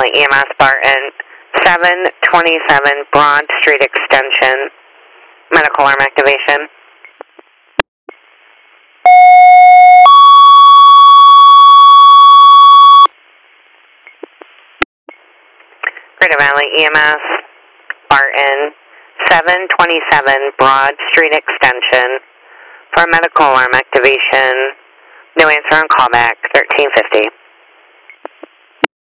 Valley EMS, Barton, 727 Broad Street Extension, medical arm activation. Greater Valley EMS, Barton, 727 Broad Street Extension, for medical arm activation. No answer on callback, 1350.